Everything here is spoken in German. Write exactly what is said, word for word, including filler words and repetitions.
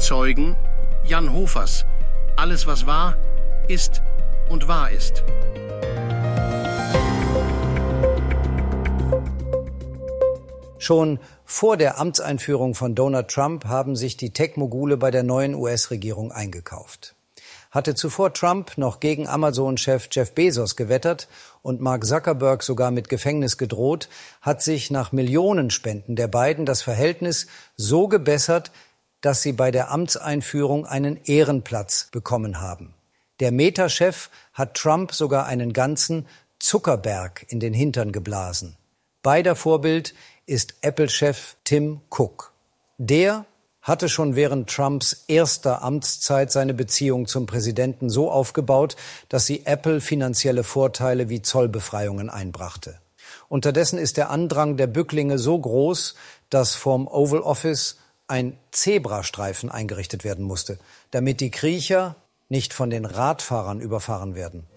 Zeugen Jan Hofers. Alles, was war, ist und wahr ist. Schon vor der Amtseinführung von Donald Trump haben sich die Tech-Mogule bei der neuen U S-Regierung eingekauft. Hatte zuvor Trump noch gegen Amazon-Chef Jeff Bezos gewettert und Mark Zuckerberg sogar mit Gefängnis gedroht, hat sich nach Millionenspenden der beiden das Verhältnis so gebessert, dass sie bei der Amtseinführung einen Ehrenplatz bekommen haben. Der Meta-Chef hat Trump sogar einen ganzen Zuckerberg in den Hintern geblasen. Beider Vorbild ist Apple-Chef Tim Cook. Der hatte schon während Trumps erster Amtszeit seine Beziehung zum Präsidenten so aufgebaut, dass sie Apple finanzielle Vorteile wie Zollbefreiungen einbrachte. Unterdessen ist der Andrang der Bücklinge so groß, dass vorm Oval Office ein Zebrastreifen eingerichtet werden musste, damit die Kriecher nicht von den Radfahrern überfahren werden.